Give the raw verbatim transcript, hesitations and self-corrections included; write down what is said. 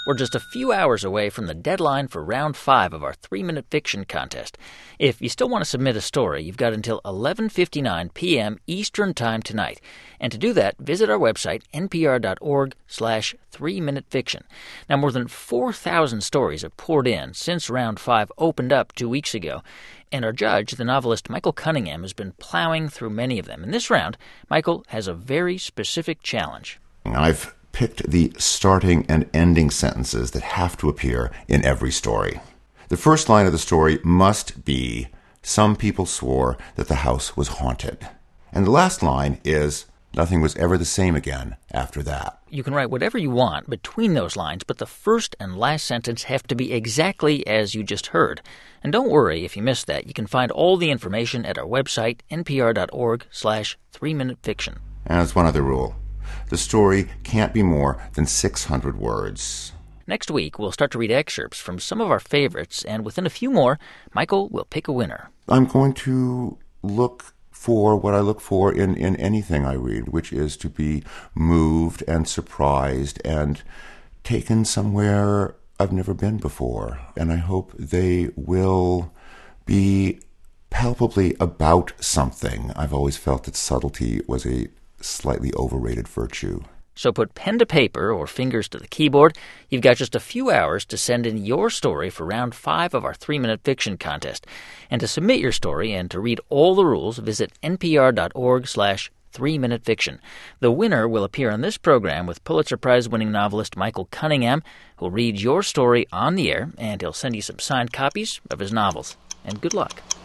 We're just a few hours away from the deadline for round five of our three-minute fiction contest. If you still want to submit a story, you've got until eleven fifty-nine p.m. Eastern Time tonight. And to do that, visit our website, npr.org slash three-minute fiction. Now, more than four thousand stories have poured in since round five opened up two weeks ago. And our judge, the novelist Michael Cunningham, has been plowing through many of them. In this round, Michael has a very specific challenge. I've picked the starting and ending sentences that have to appear in every story. The first line of the story must be, "Some people swore that the house was haunted." And the last line is, "Nothing was ever the same again after that." You can write whatever you want between those lines, but the first and last sentence have to be exactly as you just heard. And don't worry if you missed that. You can find all the information at our website, npr.org slash three-minute fiction. And there's one other rule. The story can't be more than six hundred words. Next week, we'll start to read excerpts from some of our favorites, and within a few more, Michael will pick a winner. I'm going to look for what I look for in, in anything I read, which is to be moved and surprised and taken somewhere I've never been before. And I hope they will be palpably about something. I've always felt that subtlety was a slightly overrated virtue. So put pen to paper or fingers to the keyboard. You've got just a few hours to send in your story for round five of our three-minute fiction contest. And to submit your story and to read all the rules, visit npr.org slash three-minute fiction. The winner will appear on this program with Pulitzer Prize-winning novelist Michael Cunningham, who'll read your story on the air, and he'll send you some signed copies of his novels. And good luck.